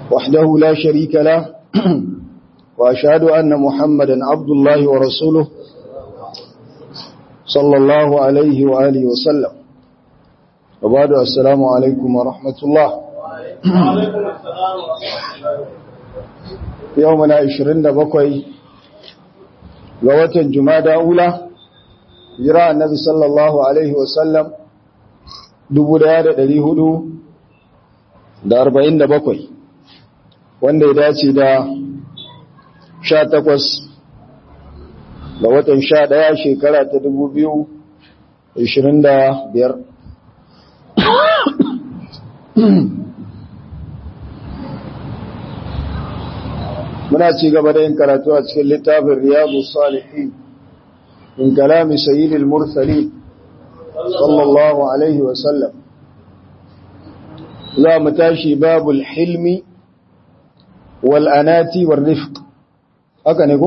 وحده لا شريك له وأشهد أن محمدا عبد الله ورسوله صلى الله عليه وآله وسلم وبعد السلام عليكم ورحمة الله يومنا 27 ووتن جمادى أولى جراء النبي صلى الله عليه وسلم 1447 wanda ya dace da 18 ga watan 11 shekara ta 2025 muna ci gaba da yin karatu a cikin littafin Riyadus Salihin min kalami sayyidil mursalin sallallahu alaihi wa sallam za mu tashi babul hilmi wal anati war rifq haka ne ko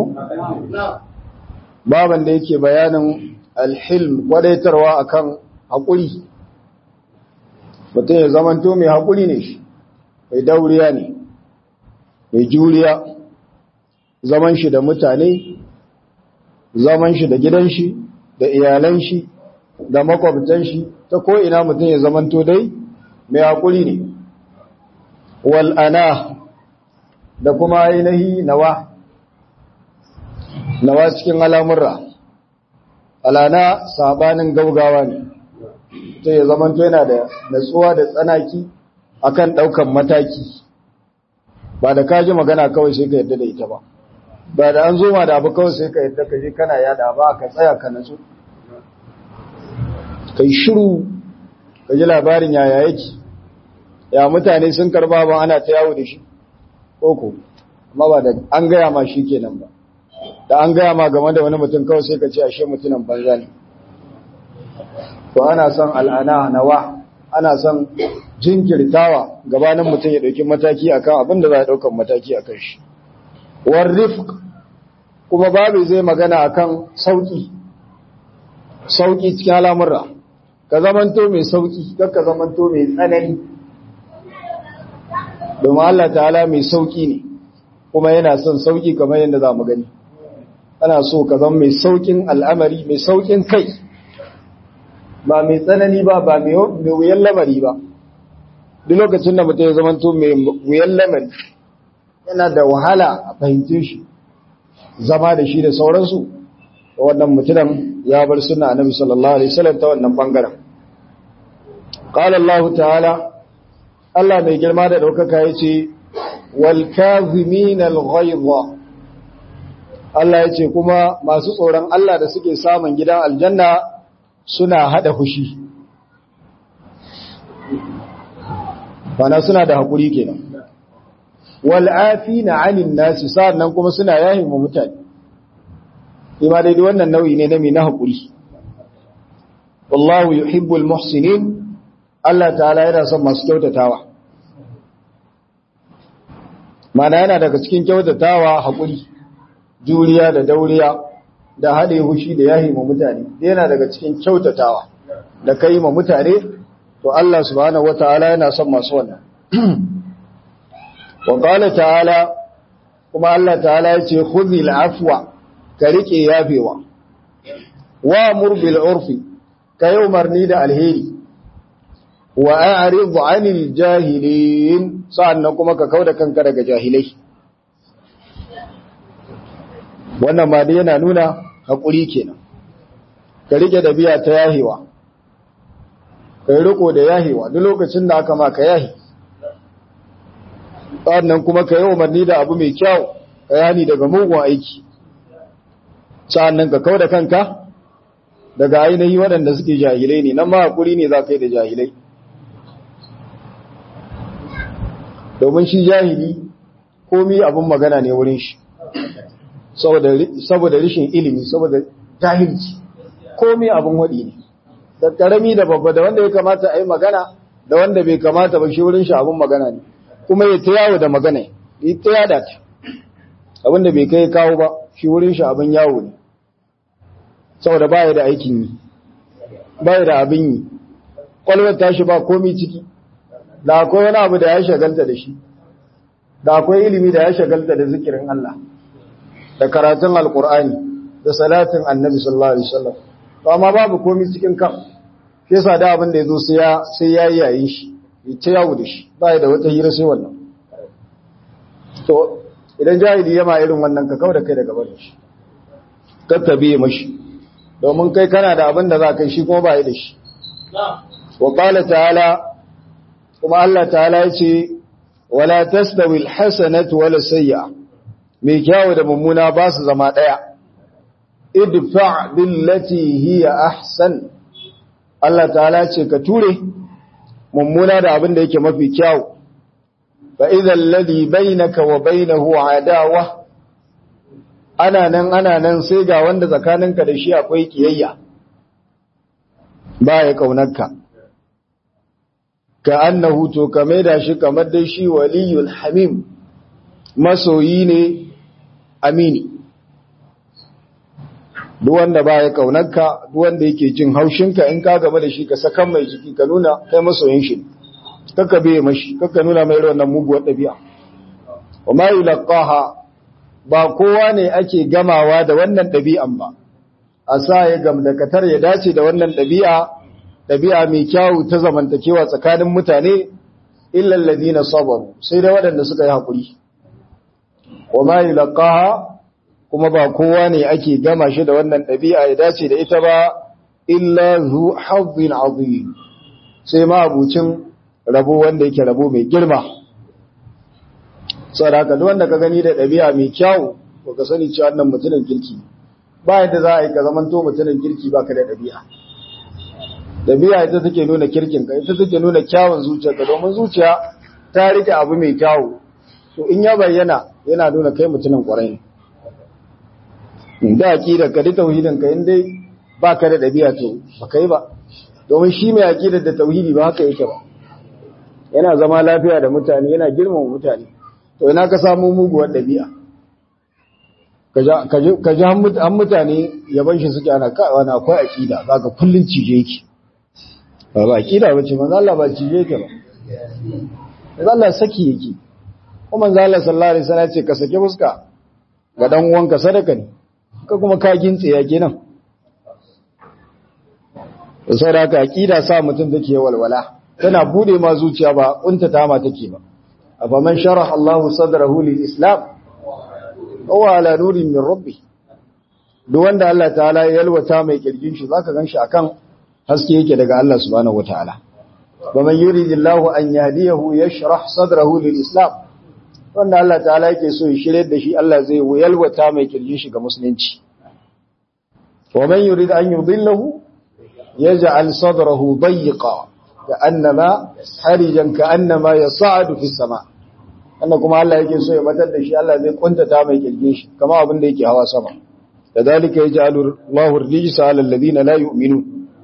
baban da yake bayanin al-hilm kwadaitarwa akan hakuri mutum ya zamanto mai hakuri ne shi mai dauriya ne mai juriya zaman shi da mutane zaman shi da gidan shi da iyalan shi da makwabtan shi ta ko ina mutum ya zamanto dai mai hakuri ne wal ana da kuma ainihi nawa cikin al'amurra alana sabanin gaugawa ne ta ya zamanto yana da natsuwa da tsanaki akan daukan mataki ba da kaji magana kawai sai ka yadda da ita ba ba da an zo ma da abu kawai sai ka yadda ka je kana yada ba ka tsaya ka natsu kai shiru ka ji labarin yaya yake ya mutane sun karba ba ana ta yawo da shi koko amma ba da an gaya ma shi kenan ba da an gaya ma game da wani mutum kawai sai ka ce ashe mutumin banza ne to ana son al'ana nawa ana son jinkirtawa gabanin mutum ya dauki mataki akan abin da za a daukan mataki akan shi war rifq kuma babu zai magana akan sauki cikin al'amura ka zamanto mai sauki ka zamanto mai tsanani domin Allah ta'ala mai sauki ne kuma yana son sauki kamar yadda za mu gani ana so ka zama mai saukin al'amari mai saukin kai ba mai tsanani ba ba mai wuyan lamari ba duk lokacin da mutum ya zamanto mai wuyan lamari yana da wahala a fahimce shi zama da shi da sauransu wannan mutumin ya bar sunna annabi sallallahu alaihi wasallam ta wannan bangaren qala Allah ta'ala Allah mai girma da daukaka yace wal kazimin al ghayza Allah yace kuma masu tsoron Allah da suke samun gidan aljanna suna hada fushi bana suna da hakuri kenan wal afina 'anil nas sannan kuma suna yahin mu mutane ima dai wannan nau'i ne na mina hakuri wallahu yuhibbul muhsinin Allah ta'ala yana son masu kyautatawa mana yana daga cikin kyautatawa hakuri juriya da dauriya da hade hushi da yahi mu mutane yana daga cikin kyautatawa da kai mu mutane to Allah subhanahu wataala yana son masu wannan wa qala ta'ala kuma Allah ta'ala yace khudhil afwa ka rike yafewa wa amur bil urfi ka yi umarni da alheri wa a'rid 'anil jahilin sa'annan kuma ka kauda kanka daga jahilai wannan ma dai yana nuna hakuri kenan ka rike dabi'a ta yahewa kai riko da yahewa duk lokacin da aka maka yahi sa'annan kuma ka yi umarni da abu mai kyau ka yani daga mugun aiki sa'annan ka kauda kanka daga ainihi waɗanda suke jahilai ne nan ma hakuri ne za ka yi da jahilai domin shi jahili komi abin magana ne wurin shi saboda rishin ilimi saboda jahilci komi abin waɗi ne da ƙarami da babba da wanda ya kamata a yi magana da wanda bai kamata ba shi wurin shi abin magana ne kuma ya ta yawo da magana ya ta yada ta abinda bai kai kawo ba shi wurin shi abin yawo ne saboda baya da aikin yi baya da abin yi kwalwar tashi ba komi ciki da akwai wani abu da ya shagalta da shi da akwai ilimi da ya shagalta da zikirin Allah da karatun alkur'ani da salatin annabi sallallahu alaihi wasallam to amma babu komai cikin kan shi yasa da abin da yazo sai ya yayin shi ya yawo da shi ba da wata hira sai wannan to idan jahili yama irin wannan ka kauda kai daga barin shi kakkabe mashi domin kai kana da abin da za kai shi kuma ba yi da shi wa qala ta'ala kuma Allah ta'ala yace wala tastawi alhasanatu wala sayyi'a mai kyawu da mummuna ba su zama daya idfa billati hiya ahsan Allah ta'ala ce ka ture mummuna da abin da yake mafi kyawu fa idha alladhi bainaka wa bainahu adawa ana nan sai ga wanda tsakaninka da shi akwai kiyayya ba ya kaunarka ka annahu to kame da shi kamar dai shi waliyul hamim masoyi ne amini duk wanda ba ya kaunarka duk wanda yake jin haushinka in ka game da shi ka sakan mai jiki ka nuna kai masoyin shi kakka biye mashi kakka nuna mai wannan muguwar ɗabi'a wa ma yulqaha ba kowa ne ake gamawa da wannan ɗabi'an ba a sa ya gamdakatar ya dace da wannan ɗabi'a mai kyawu ta zamantakewa tsakanin mutane illal ladina sabaru sai da waɗanda suka yi hakuri wa ma yulqaha kuma ba kowa ne ake gama shi da wannan ɗabi'a ya dace da ita ba illa zu hazzin azim sai ma abucin rabo wanda yake rabo mai girma saboda haka duk wanda ka gani da ɗabi'a mai kyau ko ka sani cewa wannan mutumin kirki ba yadda za a yi ka zamanto mutumin kirki baka da ɗabi'a ɗabi'a ita take nuna kirkin ka ita take nuna kyawun zuciyarka domin zuciya ta rike abu mai kyawu to in ya bayyana yana nuna kai mutumin kwarai ne inda aqidar ka da tauhidin ka in dai baka da ɗabi'a to baka yi ba domin shi mai aqidar da tauhidi ba haka yake ba yana zama lafiya da mutane yana girmama mutane to ina ka samu muguwar ɗabi'a ka ji an mutane yaban shi suke ana wani akwai aƙida za ka kullum cije yake ba aƙida ba ce manzo Allah ba cije yake ba manzo Allah saki yake kuma manzo Allah sallallahu alaihi wasallam ce ka sake fuska ga dan uwanka sadaka ne ka kuma ka gintse ya kenan saboda haka aƙida sa mutum take walwala tana bude ma zuciya ba kuntata ma take ba afaman sharaha Allahu sadrahu lil islam wa ala nurin min rabbi duk wanda Allah ta'ala ya yalwata mai kirgin shi zaka ganshi akan haske yake daga Allah subhanahu wataala waman yuridillahu an yahdiyahu yashrah sadrahu lil islam wanda Allah ta'ala yake so ya shirye da shi Allah zai yalwata mai kirgin shi ga musulunci waman yurid an yudillahu yaj'al sadrahu dayyqa ka'annama harijan ka'annama yas'adu fis sama' wanda kuma Allah yake so ya batar da shi Allah zai kuntata mai kirgin shi kama abin da yake hawa sama kadalika yaj'alu Allahu rijsa 'ala alladhina la yu'minun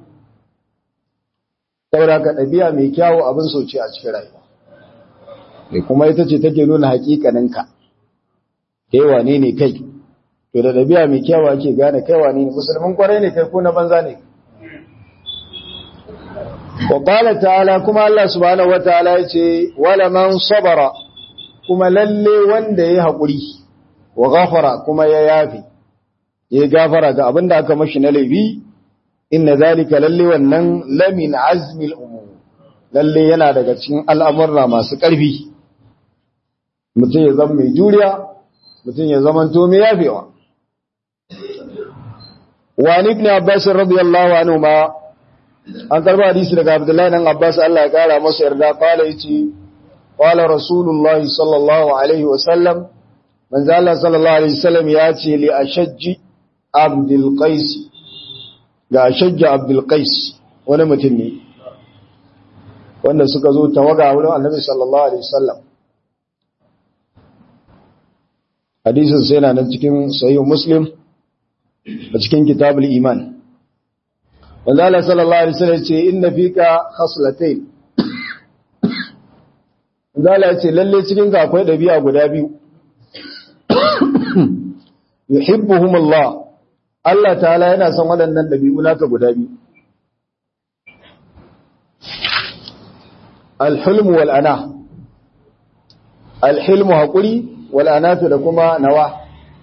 saboda ka dabi'a mai kyawu abin soci a cikin rayuwa ne kuma ita ce take nuna hakikanin ka kai wane ne kai to da dabi'a mai kyawu ake gane kai wane ne musulmin kwarai ne kai ko na banza ne wa qala ta'ala kuma Allah subhanahu wa ta'ala yace wala man sabara kuma lalle wanda ya haƙuri wa gafara kuma ya yafi ya gafara ga abin da aka mashi na laifi inna zalika lalle wannan lamin azmil umur lalle yana daga cikin al'amurra masu ƙarfi mutum ya zama mai juriya mutum ya zama to mai yafewa wa ibn abbas radiyallahu anhu ma an karba hadisi daga abdullahi dan abbas Allah ya kara masa yarda kala yace قال رسول الله صلى الله عليه وسلم من زال صلى الله عليه وسلم ياتي لأشج عبد القيس لأشج عبد القيس wani mutum ne wanda suka zo tawaga wurin Annabi sallallahu alaihi wasallam hadisin sai yana nan cikin sahih Muslim a cikin kitabul iman wanda Allah sallallahu alaihi wasallam ya ce inna fika khaslatayn Zala ya ce lalle cikin ka akwai ɗabi'a guda biyu. Yuhibbuhumullah. Allah ta'ala yana son waɗannan ɗabi'u naka guda biyu. Al-hulm wal ana. alhilmu haƙuri wal anatu da kuma nawa.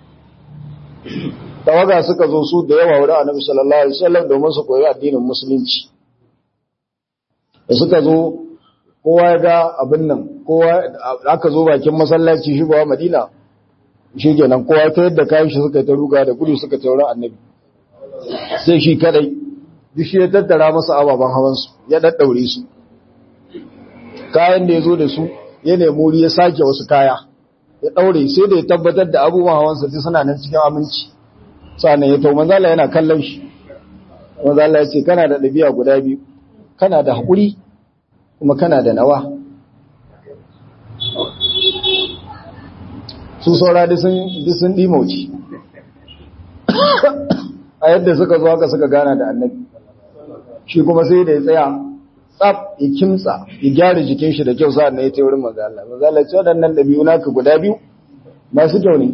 Tawaga suka zo su da yawa wurin Annabi sallallahu alaihi wasallam domin su koyi addinin musulunci. Da suka zo kowa ya ga abin nan, kowa aka zo bakin masallaci shigowa Madina, shikenan kowa ta yadda kayan shi suka ta ruga da gudu suka taura Annabi. Sai shi kadai duk shi ya tattara masa ababen hawan su, ya daddaure su. Kayan da ya zo da su ya nemi wuri ya sake wasu kaya, ya daure sai da ya tabbatar da abubuwan hawan sa suna nan cikin aminci. Sannan ya to manzo Allah yana kallon shi. Manzo Allah ya ce kana da dabi'a guda biyu, kana da hakuri kuma kana da nawa. Su saura da sun dimauci. A yadda suka zo haka suka gana da Annabi. Shi kuma sai da ya tsaya tsaf ya kimtsa ya gyara jikin shi da kyau sa'an nan ya tayi wurin manzo Allah. Manzo Allah ya ce waɗannan dabi'u naka guda biyu masu kyau ne.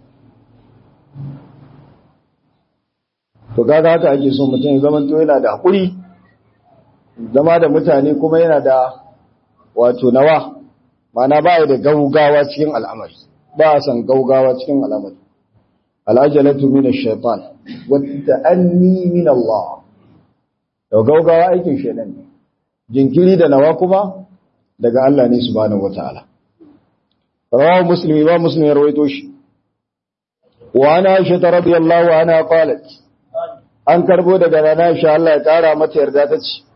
To kaga haka ake so mutum ya zama to yana da hakuri, zama da mutane kuma yana da wato nawa, mana ba ya da gaugawa cikin al'amari, ba a san gaugawa cikin al'amari. Al'ajalatu min ash-shaytan wa ta'anni min Allah. To gaugawa aikin shedan ne. Jinkiri da nawa kuma daga Allah ne subhanahu wataala. Rawahu Muslim, Imam Muslim ya rawaito shi. Wa ana Aisha radhiyallahu anha qalat, an karbo daga rana insha Allah ya kara mata yarda ta ce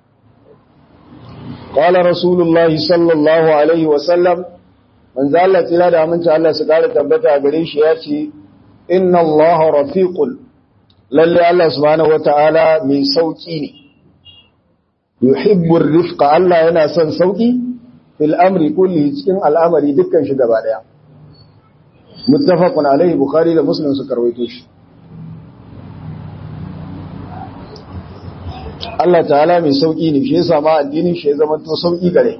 qala rasulullahi sallallahu alaihi wa sallam, manzo Allah tsira da aminci Allah su kara tabbata gare shi ya ce inna Allah rafiqul, lalle Allah subhanahu wataala mai sauki ne, yuhibbu ar-rifqa, Allah yana son sauki fil amri kulli, cikin al'amari dukkan shi gaba daya. Muttafaqun alaihi, Bukhari da Muslim suka rawaito shi. Allah ta'ala mai sauki ne, shi yasa ma addinin shi ya zama to sauki gare.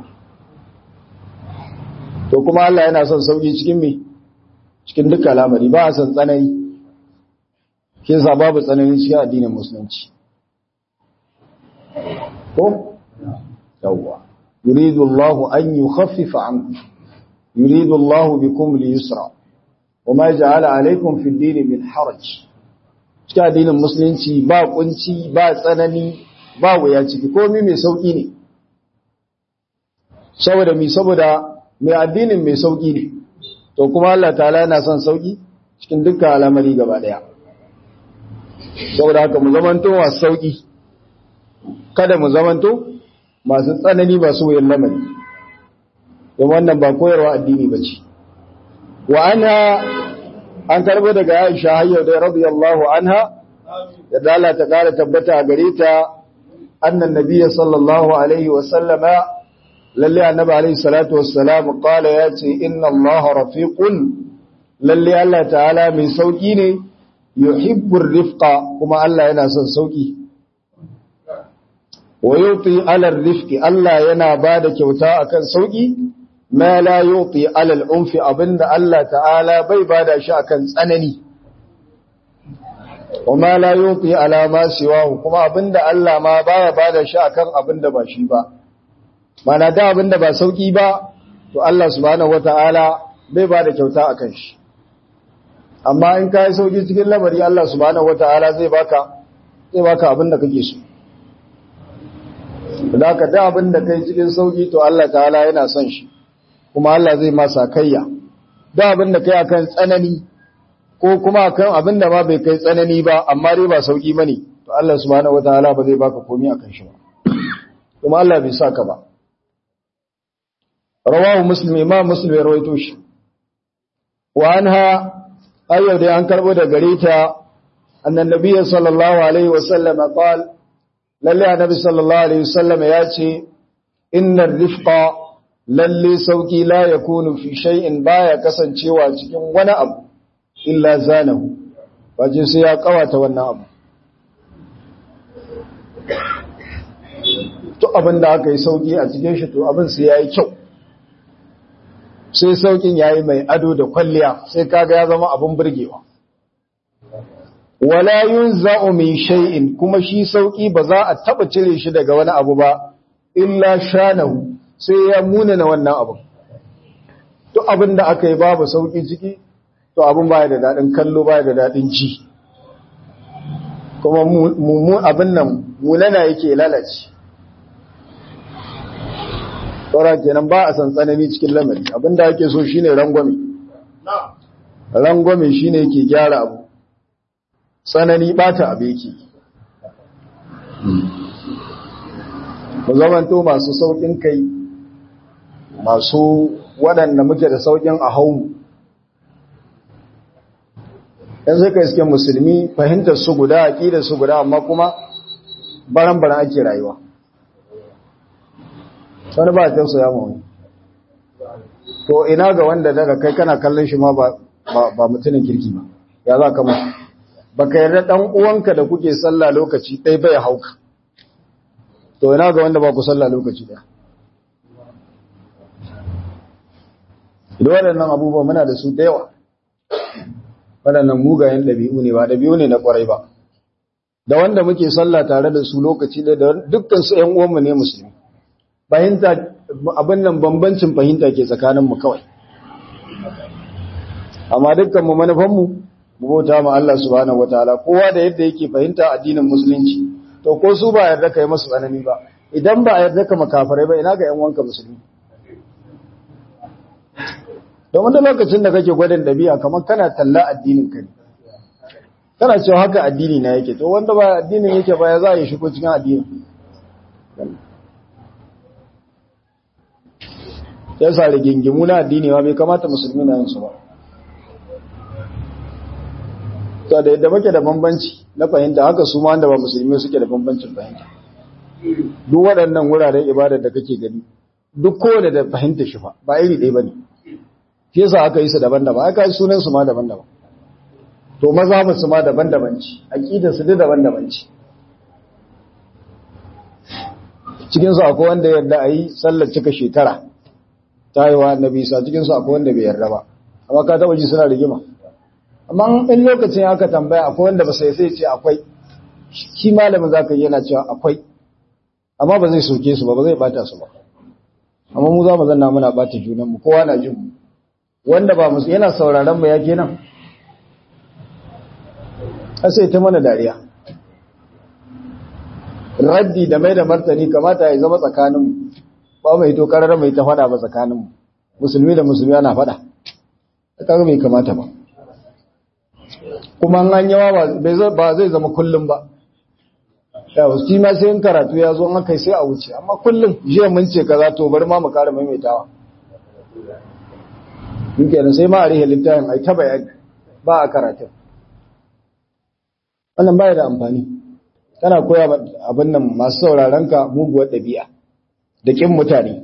To kuma Allah yana son sauki cikin me? Cikin dukkan al'amari, ba a son tsanani. Shi yasa babu tsanani cikin addinin musulunci. Ko? Yawwa. Yuridu Allahu an yukhaffifa ankum. Yuridu Allahu bikum al-yusra. Wama ja'ala alaykum fi ad-din min haraj. Cikin addinin musulunci ba kunci, ba tsanani, ba wuya ciki, komai mai sauki ne. Saboda mai addinin mai sauki ne. To kuma Allah ta'ala yana son sauki cikin dukkan al'amari gaba daya. Saboda haka mu zamanto masu sauki, kada mu zamanto masu tsanani ba su wuyan lamari. Don wannan ba koyarwa addini bace. Wa anha, an karbo daga Aisha hayyau da radiyallahu anha, yadda Allah ta kara tabbata a gare ta, annan nabiyya sallallahu alaihi wa sallama, lalle annabi alaihi salatu wassalam qala ya ce inna Allah rafiqun, lalle Allah ta'ala mai sauki ne, yuhibbur rifqa, kuma Allah yana son sauki. Wa yuti ala rifqi, Allah yana bada kyauta akan sauki, ma la yuti ala al-unfi, abinda Allah ta'ala bai bada shi akan tsanani. Wa ma la yuti ala ma siwahu, kuma abinda Allah ma baya bada shi akan abinda ba shi ba. Mana da abinda ba sauki ba, to Allah subhanahu wata'ala bai bada kyauta akan shi. Amma in kai sauki cikin lamari, Allah subhanahu wata'ala zai baka abinda kake so. Da ka da abinda kai cikin sauki, to Allah ta'ala yana son shi, kuma Allah zai masa kayya. Da abinda kai akan tsanani, ko kuma akan abinda ma bai kai tsanani ba, amma dai ba sauki bane, to Allah subhanahu wataala ba zai baka komai akan shi ba. Kuma Allah bai saka ba. Rawahu Muslim, Imam Muslim ya rawaito shi. Wa anha, ayyau dai an karbo da gare ta, annan nabiyyi sallallahu alaihi wasallam qala, lalle annabi sallallahu alaihi wasallam ya ce innar rifqa, lalle sauki la yakunu fi shay'in, baya kasancewa cikin wani abu illa zanahu, waje sai ya kawata wannan abu. To abin da aka yi sauki a cikin shi, to abin sai yayi kyau, sai saukin yayi mai ado da kwalliya, sai kaga ya zama abin burgewa. Wala yunza'u min shay'in, kuma shi sauki ba za a taba cire shi daga wani abu ba illa shanahu, sai ya munana wannan abu. duk abin da aka yi babu sauki ciki to abin baya da daɗin kallo baya da daɗin ji kuma abin nan munana yake lalace saura kenan ba a san tsanani cikin lamari abin da ake so shine rangwame rangwame shine yake gyara abu tsanani bata abu yake mu zamanto masu saukin kai masu waɗanda muke da saukin a hau yanzu ka iske musulmi fahimtar su guda aqidar su guda amma kuma baran-baran ake rayuwa wani ba ta ya mu to ina ga wanda daga kai kana kallon shi ma ba mutumin kirki ba ya za ka mutu baka yarda dan uwanka da kuke sallah lokaci ɗaya bai hauka to ina ga wanda ba ku sallah lokaci ɗaya idan waɗannan abubuwa muna da su da yawa waɗannan mugayen ɗabi'u ne ba ɗabi'u ne na ƙwarai ba da wanda muke sallah tare da su lokaci da dukkan su ƴan uwanmu ne musulmi fahimta abin nan bambancin fahimta ke tsakaninmu kawai amma dukkan mu manufanmu mu bauta ma Allah subhanahu wataala kowa da yadda yake fahimta addinin musulunci to ko su ba yarda kai masu tsanani ba idan ba yarda ka makafarai ba ina ga ƴan uwanka musulmi don wanda lokacin da kake gwadin dabi'a kamar kana talla addinin ka ne kana cewa haka addini na yake to wanda ba addinin yake ba ya za ya shigo cikin addini ya sa rigingimu na addini ba bai kamata musulmi na yin su ba to da yadda muke da bambanci na fahimta haka su ma wanda ba musulmi suke da bambancin fahimta duk waɗannan wuraren ibadar da kake gani duk kowane da fahimta shi ba iri ɗaya bane shi yasa aka yi su daban-daban aka yi sunan su ma daban-daban to mazhabin su ma daban-daban ce aqidar su daban-daban ce cikin su akwai wanda yarda ayi sallar cika shekara tayiwa annabi sa cikin su akwai wanda bai yarda ba amma ka taba ji suna rigima amma in lokacin aka tambaya akwai wanda ba sai ce akwai shi malamin zaka yi yana cewa akwai amma ba zai soke su ba zai bata su ba amma mu za mu zanna muna bata junan mu kowa na jin mu wanda ba musu yana sauraron mu yake nan sai ta mana dariya raddi da mai da martani kamata ya zama tsakaninmu ba mai to karar mai ta fada ba tsakaninmu musulmi da musulmi ana fada kaga bai kamata ba kuma an yawa ba zai zama kullum ba yawa shi ma sai in karatu ya zo an kai sai a wuce amma kullum jiya mun ce kaza to bari ma mu kara maimaitawa kenan sai ma a rihe littafin ai ta bayani ba a karatu wannan baya da amfani kana koya abin nan masu sauraron ka muguwar ɗabi'a da kin mutane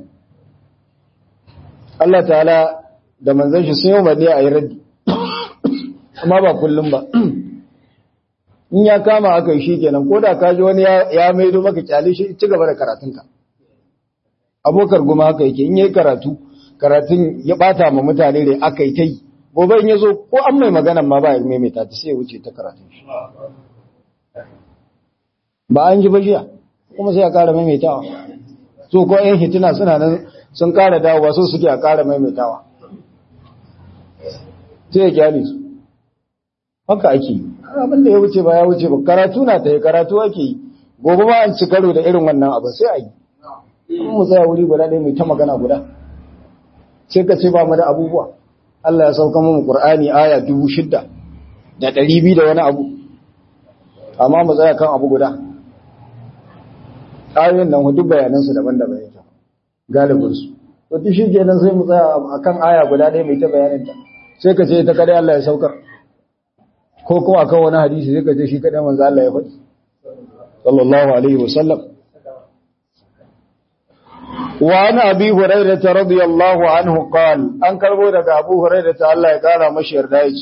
Allah ta'ala da manzon shi sun yi umarni a yi raddi amma ba kullum ba in ya kama aka yi shi kenan ko da ka ji wani ya maido maka kyale shi ci gaba da karatunka abokar guma haka yake in yayi karatun ya bata ma mutane da aka yi ta yi gobe in ya zo ko an mai magana ma ba ya maimaita ta sai ya wuce ta karatun shi ba an ji ba jiya kuma sai ya kara maimaitawa so ko yan hitina suna nan sun kara dawowa so suke a kara maimaitawa sai ya kyale su haka ake yi abin da ya wuce ba ya wuce ba karatu na ta yi karatu ake yi gobe ba an ci karo da irin wannan abu sai a yi mu tsaya wuri guda ɗaya mai ta magana guda sai ka ce ba mu da abubuwa Allah ya sauka mu Qur'ani aya 6,200 da wani abu amma mu tsaya kan abu guda ayoyin nan duk bayanan su daban-daban yake galibin su to shi kenan sai mu tsaya akan aya guda ɗaya mai ta bayanin ta sai ka ce ta kada Allah ya saukar ko kuma akan wani hadisi sai ka ce shi kada manzo Allah ya faɗi sallallahu alaihi wasallam وعن أبي هريرة رضي الله عنه قال أنكر بودك أبو هريرة الله يقال مشير دايج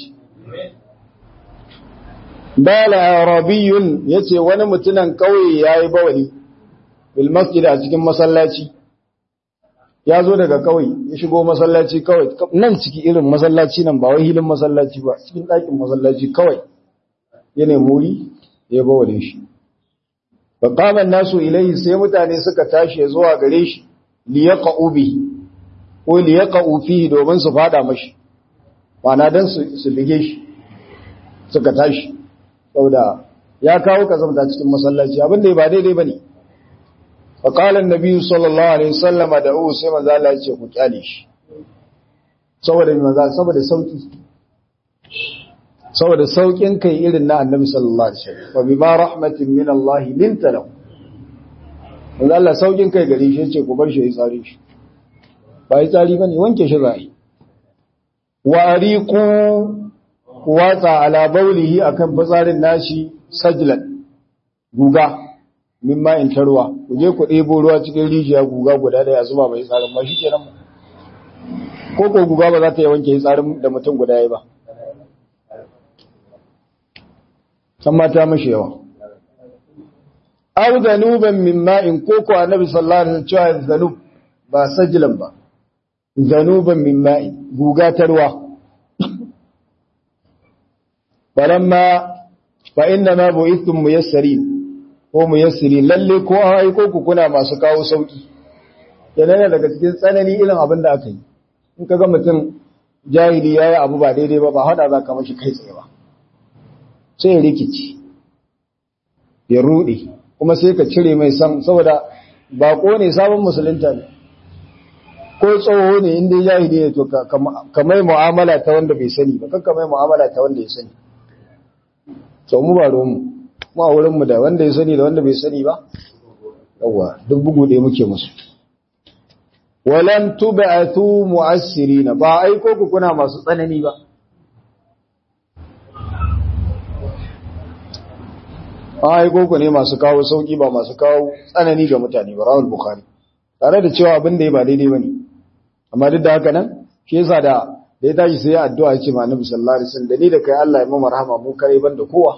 بال عربي يتي ونمتنا قوي يا بولي بالمسجد أتكين مسلاتي ya zo daga kawai ya shigo masallaci kawai nan ciki irin masallaci nan ba wai hilin masallaci ba cikin ɗakin masallaci kawai ya nemi wuri ya bawale shi fa qama nasu ilayhi sai mutane suka tashi zuwa gare shi li yaqu bihi ko li yaqa'u fihi domin su fada mashi ma'ana dan su bige shi suka tashi saboda ya kawo kazamta cikin masallaci abinda ba daidai bane fa qala an-nabi sallallahu alaihi wasallam da'u sai manzo Allah ya ce ku kyale shi saboda saukin kai irin na annabi sallallahu alaihi wasallam wa bima rahmatin min Allah linta lahu manzo Allah saukin kai gare shi yace ku bar shi ya tsare shi ba ya tsari bane wanke shi zai wa ariqu watsa ala bawlihi akan fitsarin nashi sajlan guga mimma in tarwa ku je ku ɗebo ruwa cikin rijiya guga guda daya zuba mai tsarin ma shikenan ko guga ba za ta yi wanke tsarin da mutum guda ya ba san mata mashi yawa au zanuban min ma'in koko annabi sallallahu alaihi wasallam cewa zanub ba sajlan ba zanuban min ma'in guga tarwa balamma fa inna ma bu'ithum muyassarin ko muyassirin lalle ko ai ko ku kuna masu kawo sauki yana daga cikin tsanani irin abin da aka yi in kaga mutum jahili yayi abu ba daidai ba hada za ka mashi kai tsaye ba sai ya rikici ya rude kuma sai ka cire mai san saboda bako ne sabon musulunta ne ko tsoho ne inda jahili ne to ka mai mu'amala ta wanda bai sani ba kanka mai mu'amala ta wanda ya sani to mu ba ruwan mu a wurin mu da wanda ya sani da wanda bai sani ba yawa duk bugu ɗaya muke musu walan tub'athu mu'assirina ba aiko ku kuna masu tsanani ba aiko ku ne masu kawo sauki ba masu kawo tsanani ga mutane ba rawal bukhari tare da cewa abin da ya ba daidai bane amma duk da haka nan shi yasa da ya tashi sai addu'a ya ce ma annabi sallallahu alaihi wasallam da ni da kai Allah ya mu rahama mu kare banda kowa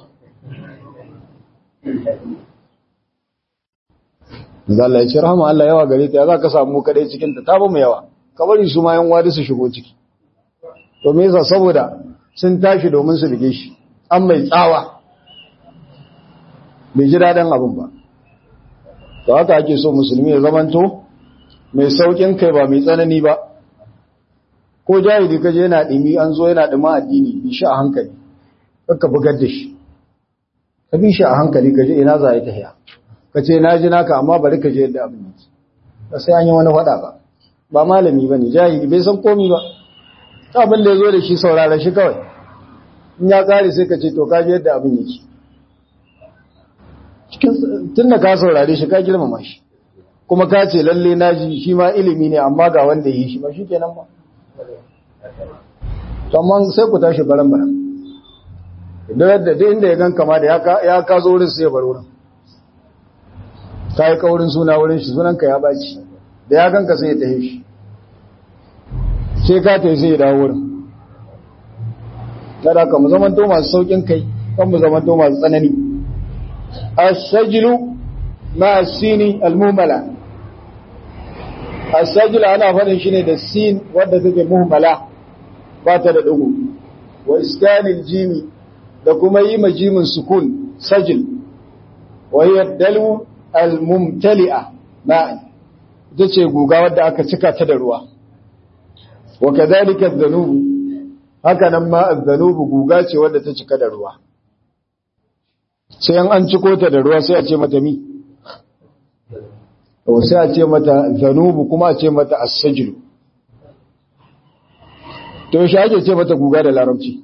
Allah ya ce rahama Allah yawa gare ta za ka samu kadai cikin ta ba mu yawa ka bari su ma yan wadi su shigo ciki to me yasa saboda sun tashi domin su bige shi an mai tsawa bai ji dadan abin ba to haka ake so musulmi ya zamanto mai saukin kai ba mai tsanani ba ko jahili kaje yana dimi an zo yana dima addini bi shi a hankali kakka bugar da shi ka bi shi a hankali kaje ina za yi tahiya ka ce na ji naka amma bari ka je yadda abin yake ba sai an yi wani faɗa ba malami ba ne jahili bai san komi ba ta abin da ya zo da shi saurara shi kawai in ya tsari sai ka ce to ka je yadda abin yake tun da ka saurare shi ka girmama shi kuma ka ce lalle na ji shi ma ilimi ne amma ga wanda yi shi ba shi kenan ba to amma sai ku tashi baran-baran da inda ya gan kama da ya ka zo wurin sai ya bar wurin ka yi kaurin suna wurin shi sunanka ya baci da ya ganka sai ya tahe shi sai ka tahe sai ya dawo wurin kada ka mu zamanto masu saukin kai kan mu zamanto masu tsanani as-sajlu ma as-sini al-muhmala as-sajlu ana faɗin shi ne da sin wadda take muhmala ba ta da dugu wa iskanil jimi da kuma yi ma jimin sukun sajl wa yaddalu al-mumtali'a ma'an ita ce guga wadda aka cika ta da ruwa wa kadhalika adh-dhanubu haka nan ma adh-dhanubu guga ce wadda ta cika da ruwa sai an ciko ta da ruwa sai a ce mata mi to sai a ce mata dhanubu kuma a ce mata as-sajlu to shi ake ce mata guga da larabci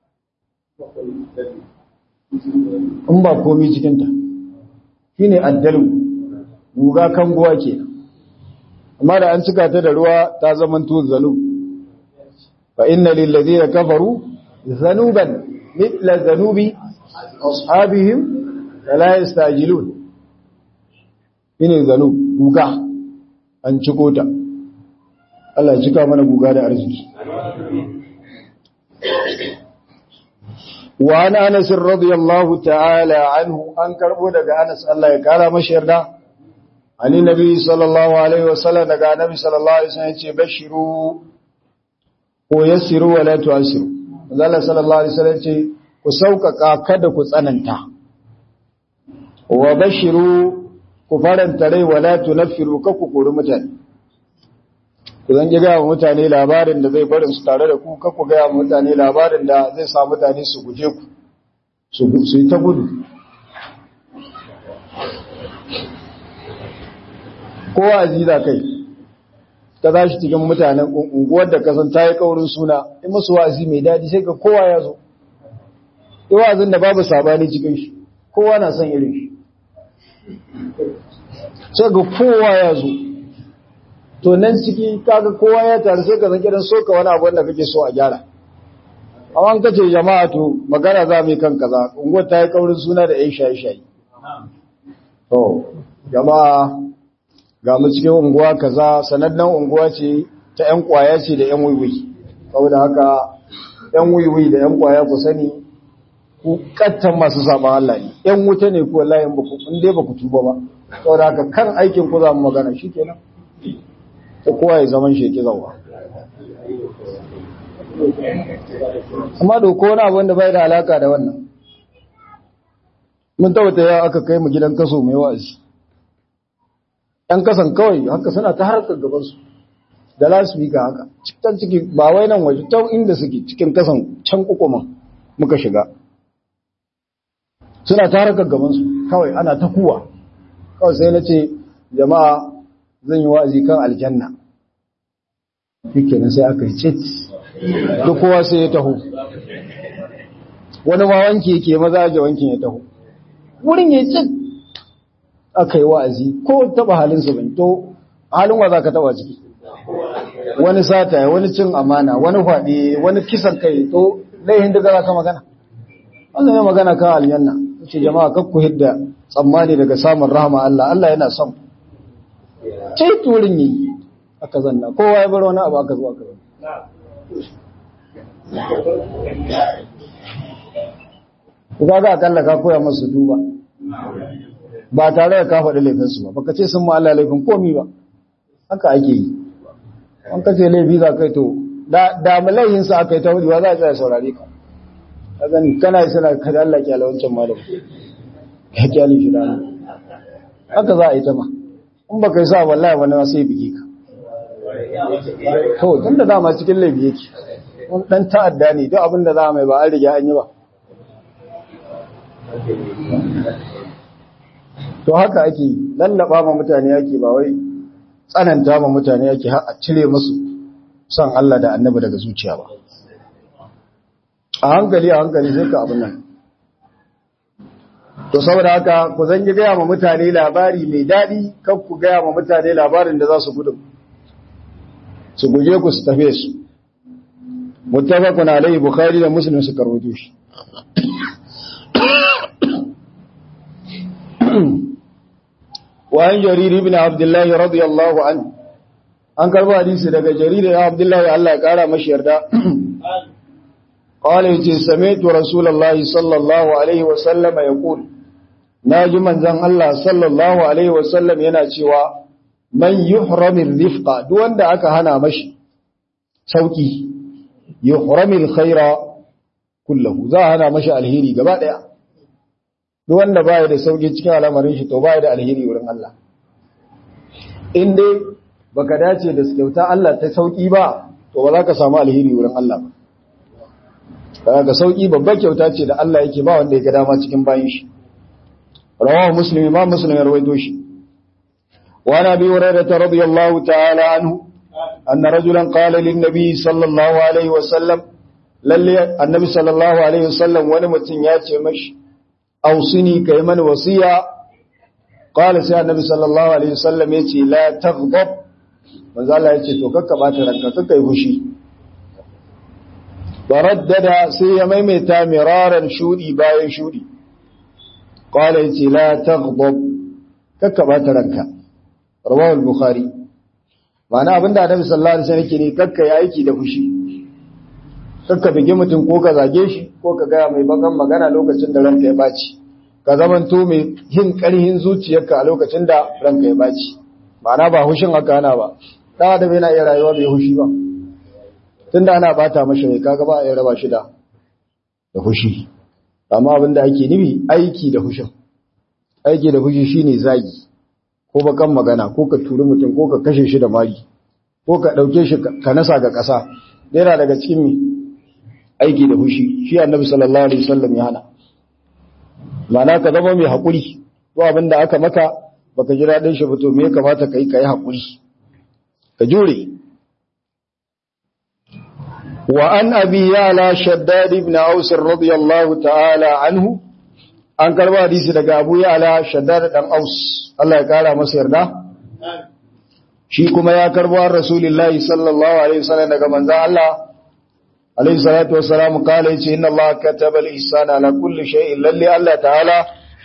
in ba komai cikin ta shine addalu guga kan guwa kenan amma da an cika ta da ruwa ta zamanto zalu fa inna lil ladina kafaru zanuban mithla zanubi ashabihim la yastajilun ine zalu guga an ciko ta Allah ya cika mana guga da arziki wa ana Anas radiyallahu ta'ala anhu an karbo daga Anas Allah ya kara mashi yarda ani nabi sallallahu alaihi wasallam daga nabi sallallahu alaihi wasallam yace bashiru ko yassiru wa la tu'siru Allah sallallahu alaihi wasallam yace ku sauƙaƙa kada ku tsananta wa bashiru ku faranta rai wa la tunfiru ka ku kori mutane ku zan gaya wa mutane labarin da zai barin su tare da ku, kar ku gaya wa mutane labarin da zai sa mutane su guje ku, su yi ta gudu. Kowa aziza kai, ka za shi cikin mutanen unguwar da kasan ta yi kaurin suna, in masu wa'azi mai daɗi sai ka kowa ya zo. Yi wa'azin da babu sabani cikin shi, kowa na son irin shi. Sai ga kowa ya zo. To nan ciki kaga kowa ya taru sai ka zan kiran soka wani abu wanda kake so a gyara. Amma an kace jama'a to magana za mu yi kan kaza, unguwar ta yi kaurin suna da 'yan shaye-shaye. To, jama'a ga mu cikin unguwa kaza, sanannen unguwa ce ta 'yan kwaya ce da 'yan wiwi. Saboda haka 'yan wiwi da 'yan kwaya ku sani ku kattan masu saban Allah ne. 'Yan wuta ne ku wallahi in dai ba ku tuba ba. Saboda haka kan aikin ku za mu magana shikenan. Ta kowa ya zaman shi yake zawa. Amma doko wani abu wanda bai da alaka da wannan. Mun tabbata ya aka kai mu gidan kaso mai wa'azi. ‘Yan kasan kawai haka suna ta harkar gabansu da lasifika haka, cikin ciki ba wai nan waje, ta inda suke cikin kasan can kukuma muka shiga. Suna ta harkar gabansu kawai ana ta kuwa, kawai sai na ce, jama'a zan yi wa'azi kan aljanna. Yake nan sai aka yi cet, duk kowa sai ya taho. Wani ma wanki yake maza da wankin ya taho. Wurin ya cet. Aka yi wa'azi ko taba halinsu bin to halin wa za ka taba ciki, wani sata wani cin amana wani faɗi wani kisan kai, to laihin daga za ka magana. Wannan ya magana kan aljanna, ce jama'a kakku hidda tsammani daga samun rahama Allah, Allah yana son ce turin yi aka zanna, kowa ya bar wani abu aka zo aka zanna. Ku ga akalla ka koya masu duba ba tare da ka faɗi laifinsu ba, baka ce sun ma'ala laifin komi ba, haka ake yi. An kace laifi za kai to, da malayinsa aka yi ta hudu ba za a tsaya saurare ka. A gani, kana yi suna kada Allah kyala wancan malam, ya kyali shi dana. Haka za a yi ta ma, in baka yi sa wallahi wani ma sai bige ka. To, tun da dama cikin laifi yake, wani ɗan ta'adda ne, duk abin da za a mai ba an riga an yi ba. To haka ake lallaba ma mutane ake, ba wai tsananta ma mutane ake har a cire musu son Allah da Annabi daga zuciya ba. A hankali sai ka abin nan. To saboda haka ku zan gaya ma mutane labari mai daɗi, kan ku gaya ma mutane labarin da za su gudu, su guje ku su tafe su. Muttafaqun alayhi, Bukhari da Muslim suka rawaito shi. وعن جرير بن عبد الله رضي الله عنه an karba hadisi daga jarir ya abdullahi Allah ya kara mashi yarda qala yace sami'tu rasulullahi sallallahu alaihi wa sallam yaqul naji manzon Allah sallallahu alaihi wa sallam yana cewa man yuhramir rifqa duk wanda aka hana mashi sauki yuhramil khaira kullahu za hana mashi alheri gaba daya. Duk wanda baya da sauki cikin al'amarin shi to baya da alheri wurin Allah. In dai baka dace da kyauta Allah ta sauki ba, to ba za ka samu alheri wurin Allah ba. Kaga sauki babbar kyauta ce da Allah yake ba wanda ya ga dama cikin bayin shi. Rawahu Muslim, Imam Muslim ya rawaito shi. Wa Nabi Hurairah radiyallahu ta'ala anhu anna rajulan qala lin nabi sallallahu alaihi wa sallam, lalle annabi sallallahu alaihi wa sallam wani mutum ya ce mashi ausini kai mani wasiya. Qala sai annabi sallallahu alaihi wasallam yace la taghdab, manzo Allah yace to kakka bata ranka, kakka yi fushi. Waraddada sai ya maimaita miraran shudi bayan shudi. Qala yace la taghdab, kakka bata ranka. Rawahu al-Bukhari. Ma'ana abinda annabi sallallahu alaihi wasallam yake ne kakka yi aiki da fushi. Kakka bige mutum ko ka zage shi ko ka gaya mai bakan magana lokacin da ranka ya baci, ka zamanto mai yin ƙarhin zuciyarka a lokacin da ranka ya baci. Ma'ana ba hushin haka ana ba, ɗan adam yana iya rayuwa bai hushi ba, tun da ana bata mashi mai kaga ba a yi raba shi da hushi. Amma abin da ake nufi aiki da hushin, shi ne zagi ko bakan magana ko ka turi mutum ko ka kashe shi da mari, ko ka ɗauke shi ka nasa ga ƙasa yana daga cikin mi aiki da fushi shi annabi sallallahu alaihi wasallam ya hana ma'ana ka zama mai haƙuri ko abin da aka maka baka ji daɗin shi ba to me ya kamata ka yi haƙuri ka jure wa an abi ya'la shaddad ibn aus radiyallahu ta'ala anhu an karba hadisi daga abu ya'la shaddad dan aus Allah ya kara masa yarda shi kuma ya karbo rasulullahi sallallahu alaihi wasallam daga manzon Allah alaihi salatu wassalam kala yace inna Allah kataba al-ihsana ala kulli shay'in lalli Allah ta'ala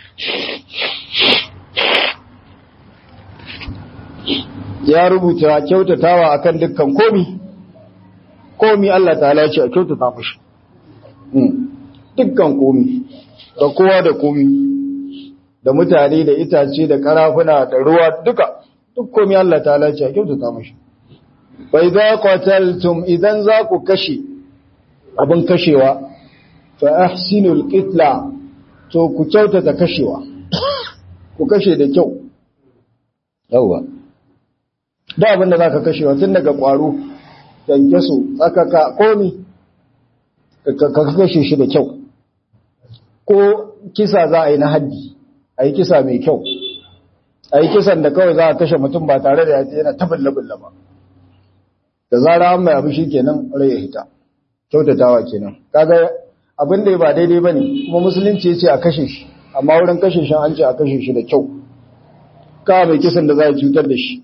ya rubuta kyautatawa akan dukkan komi Allah ta'ala ya ce a kyautata mashi dukkan komi da kowa da komi da mutane da itace da karafuna da ruwa duk komi Allah ta'ala ya ce a kyautata mashi fa idza qataltum idan za ku kashe abin kashewa fa ahsinul qitla to ku kyautata kashewa ku kashe da kyau yawa da abin da zaka kashewa tun daga kwaro yankesu tsakaka komi ka kashe shi da kyau ko kisa za a yi na haddi a yi kisa mai kyau a yi kisan da kawai za a kashe mutum ba tare da yace yana tabulla ba da zara an mai abu shi kenan rai ya hita kyautatawa kenan kaga abin da ba daidai bane kuma musulunci yace a kashe shi amma wurin kashe shi an ce a kashe shi da kyau ka mai kisan da za a cutar da shi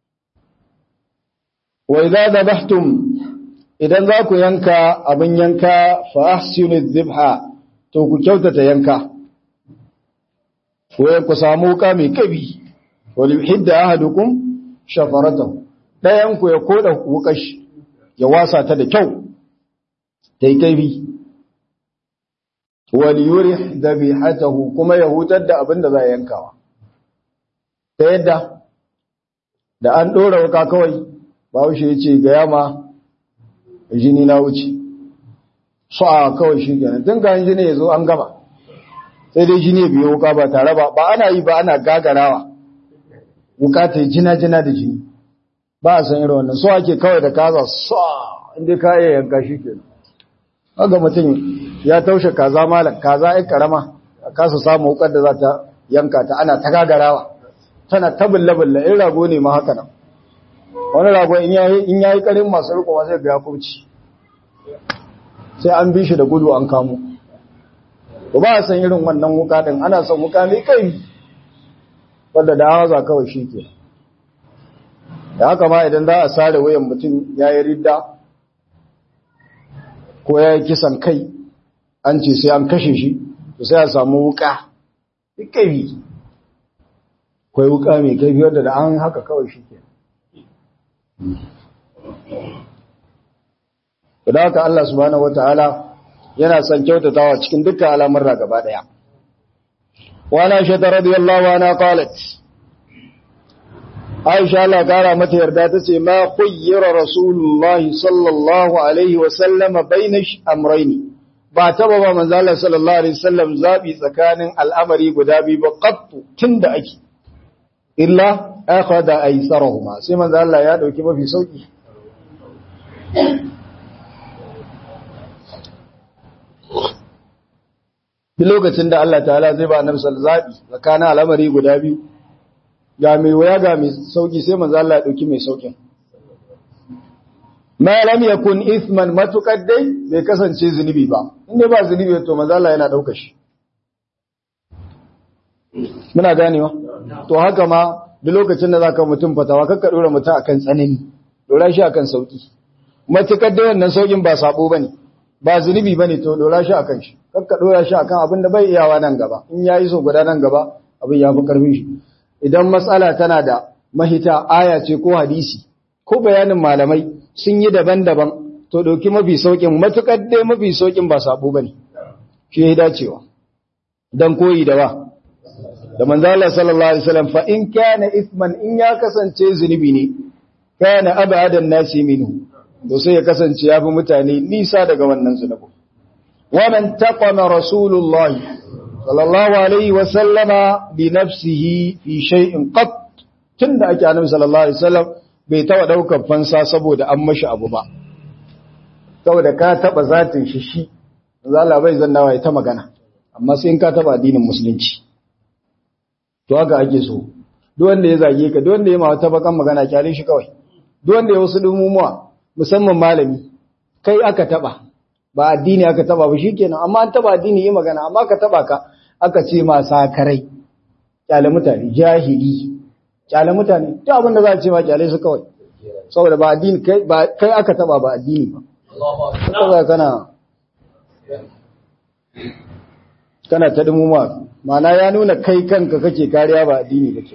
wa idza dabahtum idan za ku yanka abin yanka fa ahsinu dhibha to ku kyautata yanka ko ku samu ka mai kabi wal yuhidda ahadukum shafaratahu dayan ku ya koda wukashi ya wasa ta da kyau tai kabi wal yurih dhabihatahu kuma ya hutar da abin da za yankawa ta yadda da an dora wuka kawai Bahaushe ya ce ga yama jini na wuce a kawai shi kenan tun kayan jini ya zo an gama sai dai jini ya biyo wuka ba tare ba ana yi ba ana gagarawa wuka ta yi jina-jina da jini ba a san irin wannan so ake kawai da kaza inda ka iya yanka shi kenan haka mutum ya taushe kaza malam kaza ya karama a kasa samu wukar da za ta yanka ta ana ta gagarawa tana ta bulla-bulla in rago ne ma haka nan wani rago in yayi karin masu riko ma sai ga ya kurci sai an bi shi da gudu an kamo to ba a san irin wannan wuka din ana son wuka mai kai wanda da hawa kawai shi ke da haka ma idan za a sare wayan mutum yayi ridda ko yayi kisan kai an ce sai an kashe shi to sai a samu wuka mai kai kai wuka mai kai wanda da an haka kawai shi ke da haka Allah subhanahu wataala yana son kyautatawa cikin dukkan al'amuran gaba daya wa ana Aisha radiyallahu anha qalat Aisha Allah kara mata yarda tace ma khayyara rasulullahi sallallahu alaihi wa sallam bayna amrayni ba taba ba manzo Allah sallallahu alaihi wasallam zabi tsakanin al'amari guda biyu ba qattu tunda ake illa akhadha aysarahuma sai manzo Allah ya dauki mafi sauki lokacin da Allah ta'ala zai ba annabi sallallahu alaihi wasallam zabi tsakanin al'amari guda biyu ga mai waya ga mai sauki sai manzo Allah ya dauki mai saukin ma lam yakun ithman matuqaddai bai kasance zunubi ba inda ba zunubi to manzo Allah yana dauka shi muna ganewa to haka ma duk lokacin da zaka mutum fatawa kakka dora mutum akan tsanani dora shi akan sauki matuqaddai wannan saukin ba sabo bane ba zunubi bane to dora shi akan shi kakka dora shi akan abin da bai iyawa nan gaba in yayi so guda nan gaba abin ya fi karfin shi idan matsala tana da mahita aya ce ko hadisi ko bayanin malamai sun yi daban-daban to dauki mafi saukin matukar dai mafi saukin ba sabo bane shi ya dacewa dan koyi da ba da manzo Allah sallallahu alaihi wasallam fa in kana isman in ya kasance zunubi ne kana abadan nasi minhu to sai ya kasance ya fi mutane nisa daga wannan zunubi wa man taqama rasulullahi sallallahu alaihi wasallama bi nafsihi fi shay'in qat tunda ake annabi sallallahu alaihi wasallam bai taba daukar fansa saboda an mashi abu ba saboda ka taba zatin shi Allah bai zannawa ya ta magana amma sai in ka taba addinin musulunci to haka ake so duk wanda ya zage ka duk wanda ya ma wata bakan magana kyale shi kawai duk wanda ya wasu dumumuwa musamman malami kai aka taba ba addini aka taba ba shikenan amma an taba addini yi magana amma ka taba ka aka ce ma sakarai kyale mutane jahili kyale mutane duk abin da za a ce ma kyale su kawai saboda ba addini kai aka taba ba addini ba Allahu akbar kana ta dumumuwa ma'ana ya nuna kai kanka kake kariya ba addini kake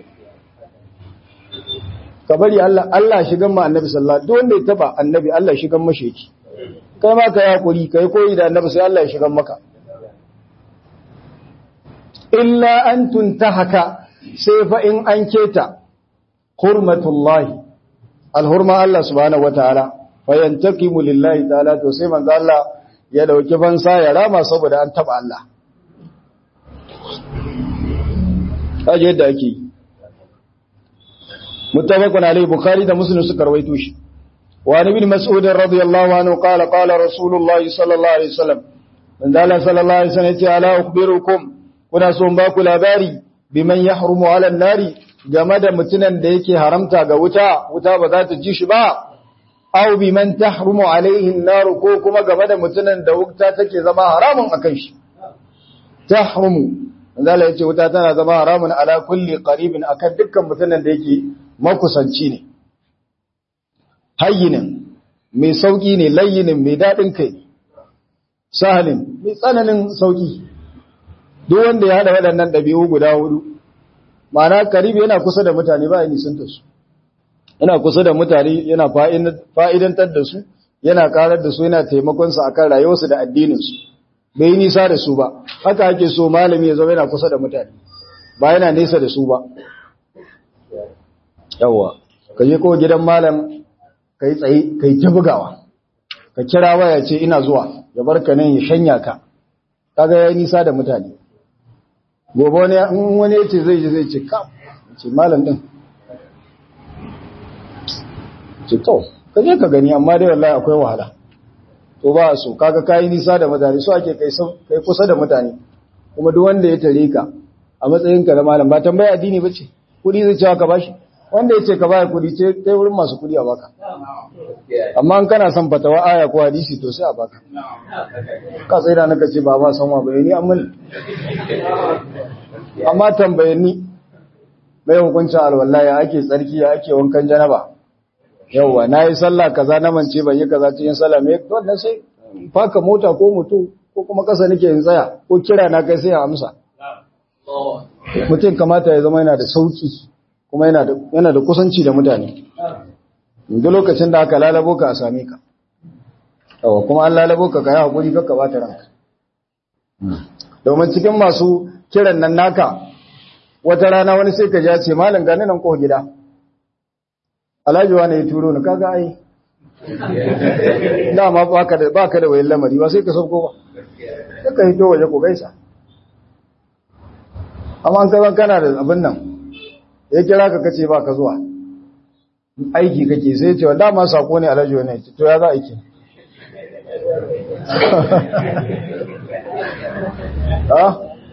ka bari Allah shigan ma annabi sallallahu alaihi wasallam duk wanda ya taba annabi Allah shigan mashi yake kai ma ka yakuri kai koyi da annabi sai Allah ya shigan maka illa an tuntahaka sai fa in an keta hurmatullahi alhurma Allah subhanahu wataala fa yantaqimu lillahi ta'ala to sai manzo Allah ya dauki fansa ya rama saboda an taba Allah kaje yadda ake yi متفق عليه بخاري ده مسلم سكر ويتوش وعن ابن مسعود رضي الله عنه قال قال رسول الله صلى الله عليه وسلم من قال صلى الله عليه وسلم ألا أخبركم كنا سنباك الأباري بمن يحرم على النار جمد متنا ديكي حرمتا wuta ba za ta ji shi ba aw biman tahrumu alaihi an-nar ko kuma game da mutunan da wuta take zama haramun akan shi tahrumu zalla yace wuta tana zama haramun ala kulli qaribin akan dukkan mutunan da yake makusanci ne hayyinin mai sauki ne layyinin mai dadin kai sahalin mai tsananin sauki duk wanda ya hada waɗannan ɗabi'u guda hudu ma'ana karibi yana kusa da mutane ba ya nisanta su yana kusa da mutane yana fa'idantar da su yana karar da su yana taimakon su akan rayuwarsu da addinin su bai yi nisa da su ba haka ake so malami ya zama yana kusa da mutane ba yana nesa da su ba yawwa ka je ko gidan malam kai tsaye kai ta bugawa ka kira waya ce ina zuwa ya barka nan ya shanya ka kaga yayi nisa da mutane gobe wani in wani yace zai ce ka ce malam din ce to ka je ka gani amma dai wallahi akwai wahala to ba so kaga kai nisa da mutane so ake kai kusa da mutane kuma duk wanda ya tare ka a matsayin ka da malam ba tambaya addini bace kudi zai cewa ka bashi wanda yace ka baya kudi ce kai wurin masu kudi a baka amma in kana son fatawa aya ko hadisi to sai a baka ka tsira naka ce ba ma san wa bayani amma tambaye ni mai hukuncin alwallahi ake tsarki ya ake wankan janaba yauwa nayi sallah kaza na mance ban yi kaza cikin sallah me wannan sai faka mota ko mutu ko kuma kasa nake in tsaya ko kira na kai sai a amsa mutum kamata ya zama yana da sauki kuma yana da kusanci da mutane duk lokacin da aka lalabo ka a same ka yawa kuma an lalabo ka kai hakuri ka bata ranka domin cikin masu kiran nan naka wata rana wani sai ka ja ce malam gani nan ko gida alhaji wani ya turo ni kaga ai dama baka da wayan lamari ba sai ka sauko ba sai ka hito waje ko gaisa amma an kai kana da abin nan ya kira ka kace ba ka zuwa aiki kake sai ce dama sako ne alhaji wani to ya za aiki ha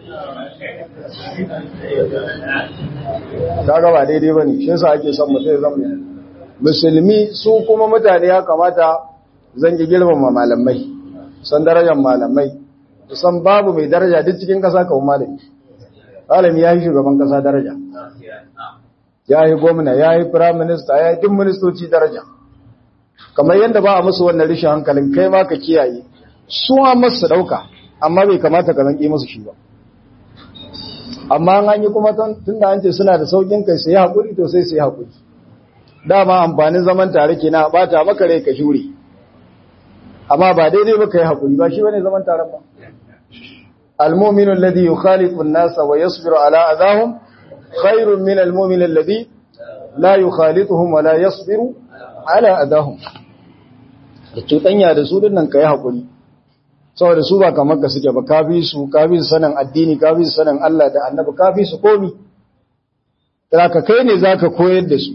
kaga ba daidai bane shi yasa ake son mutum zama musulmi su kuma mutane ya kamata zan ji girmama malamai san darajar malamai san babu mai daraja duk cikin kasa kawo malami malami ya yi shugaban kasa daraja ya yi gwamna ya yi prime minister ya yi duk ministoci daraja kamar yadda ba a musu wannan rishin hankalin kai ma ka kiyaye su a masu dauka amma bai kamata ka zanki musu shi ba amma an yi kuma tun da an ce suna da saukin kai sai haƙuri to sai haƙuri dama amfanin zaman tare ke na bata maka rai ka shure amma ba daidai ba ka yi haƙuri ba shi bane zaman tare ba al-mu'minu alladhi yukhalifu an-nasa wa yasbiru ala adahum khairun min al-mu'min alladhi la yukhalituhum wa la yasbiru ala adahum da cutanya da su dinnan kai haƙuri saboda su ba kamar ka suke ba kafi su sanin addini kafi su sanin Allah da annabi kafi su komi ka kai ne zaka koyar da su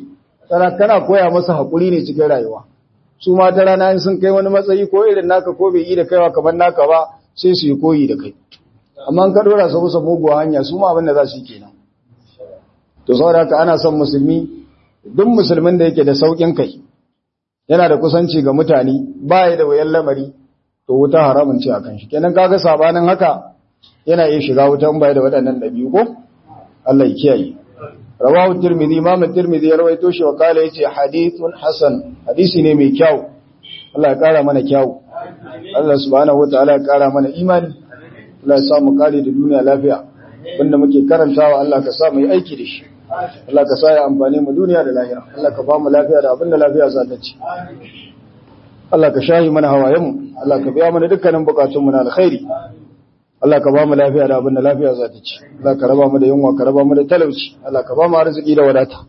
kana koya masa haƙuri ne cikin rayuwa su ma ta rana in sun kai wani matsayi ko irin naka ko bai yi da kaiwa kamar naka ba sai su yi koyi da kai amma in ka dora su musu muguwa hanya su ma abin da za su yi kenan to saboda haka ana son musulmi duk musulmin da yake da saukin kai yana da kusanci ga mutane ba ya da wayan lamari to wuta haramun ce akan shi kenan kaga sabanin haka yana iya shiga wutan bai da waɗannan dabi'u ko Allah ya kiyaye rawahu tirmidhi imam tirmidhi ya rawaito shi wa kala yace hadithun hasan hadisi ne mai kyau Allah ya kara mana kyau Allah subhanahu wataala ya kara mana imani Allah ya sa mu kare da duniya lafiya wanda muke karantawa Allah ka sa mu yi aiki da shi Allah ka sa ya amfane mu duniya da lahira Allah ka ba mu lafiya da abinda lafiya za ta ci Allah ka shahi mana hawayen mu Allah ka biya mana dukkanin bukatun mu na alkhairi Allah ka ba mu lafiya da abinda lafiya za ta ci Allah ka raba mu da yunwa ka raba mu da talauci Allah ka ba mu arziki da wadata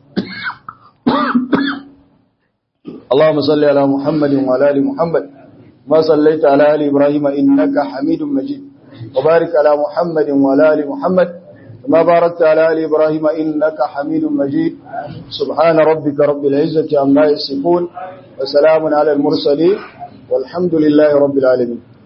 Allahumma salli ala Muhammadin wa ala ali Muhammad ma sallaita ala ali Ibrahim innaka Hamidum Majid wa barik ala Muhammadin wa ala ali Muhammad كما باركت على آل إبراهيم إنك حميد مجيد سبحان ربك رب العزة عما يصفون وسلام على المرسلين والحمد لله رب العالمين